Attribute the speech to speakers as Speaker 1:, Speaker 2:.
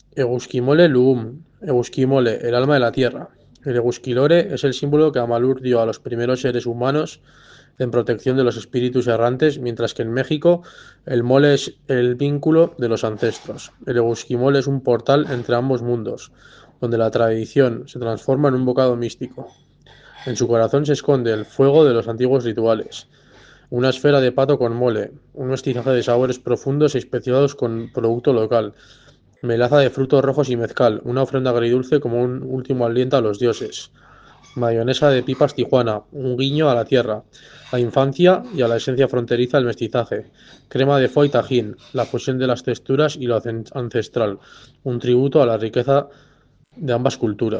Speaker 1: Egusquimole Luum, Egusquimole, el alma de la tierra. El Egusquilore es el símbolo que Amalur dio a los primeros seres humanos en protección de los espíritus errantes, mientras que en México el mole es el vínculo de los ancestros. El Egusquimole es un portal entre ambos mundos, donde la tradición se transforma en un bocado místico. En su corazón se esconde el fuego de los antiguos rituales, una esfera de pato con mole, un mestizaje de sabores profundos y especiados con producto local, melaza de frutos rojos y mezcal, una ofrenda agridulce como un último aliento a los dioses, mayonesa de pipas Tijuana, un guiño a la tierra, la infancia y a la esencia fronteriza del mestizaje, crema de foie y tajín, la fusión de las texturas y lo ancestral, un tributo a la riqueza de ambas culturas.